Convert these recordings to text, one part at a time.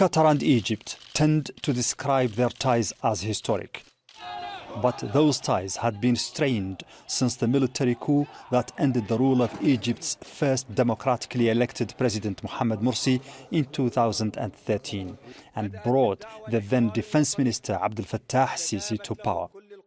Qatar and Egypt tend to describe their ties as historic. But those ties had been strained since the military coup that ended the rule of Egypt's first democratically elected President Mohamed Morsi in 2013 and brought the then Defense Minister Abdel Fattah Sisi to power.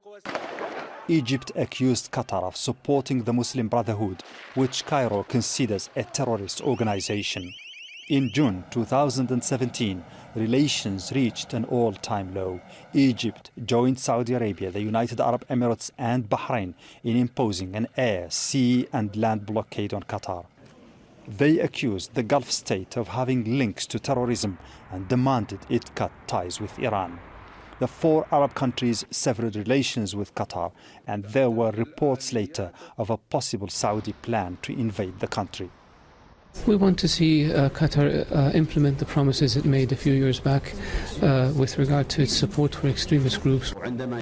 Egypt accused Qatar of supporting the Muslim Brotherhood, which Cairo considers a terrorist organization. In June 2017, relations reached an all-time low. Egypt joined Saudi Arabia, the United Arab Emirates and Bahrain in imposing an air, sea and land blockade on Qatar. They accused the Gulf state of having links to terrorism and demanded it cut ties with Iran. The four Arab countries severed relations with Qatar, and there were reports later of a possible Saudi plan to invade the country. We want to see Qatar implement the promises it made a few years back with regard to its support for extremist groups.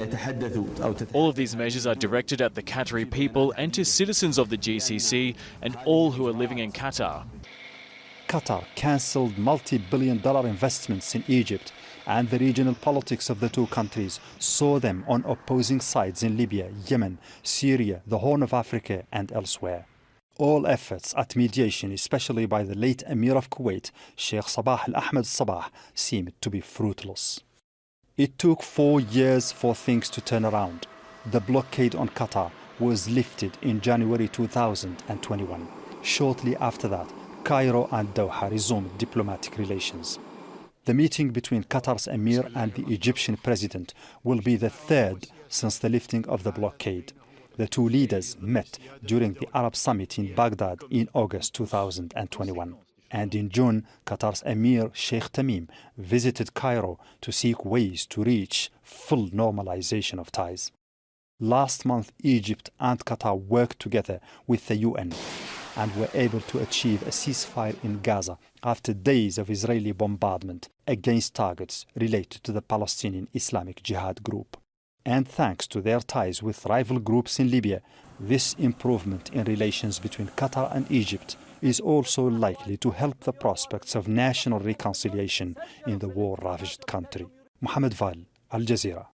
All of these measures are directed at the Qatari people and to citizens of the GCC and all who are living in Qatar. Qatar cancelled multi-billion-dollar investments in Egypt, and the regional politics of the two countries saw them on opposing sides in Libya, Yemen, Syria, the Horn of Africa and elsewhere. All efforts at mediation, especially by the late Emir of Kuwait, Sheikh Sabah Al-Ahmed Sabah, seemed to be fruitless. It took 4 years for things to turn around. The blockade on Qatar was lifted in January 2021. Shortly after that, Cairo and Doha resumed diplomatic relations. The meeting between Qatar's Emir and the Egyptian president will be the third since the lifting of the blockade. The two leaders met during the Arab Summit in Baghdad in August 2021. And in June, Qatar's Emir Sheikh Tamim visited Cairo to seek ways to reach full normalization of ties. Last month, Egypt and Qatar worked together with the UN and were able to achieve a ceasefire in Gaza after days of Israeli bombardment against targets related to the Palestinian Islamic Jihad group. And thanks to their ties with rival groups in Libya, this improvement in relations between Qatar and Egypt is also likely to help the prospects of national reconciliation in the war-ravaged country. Mohammed Val, Al Jazeera.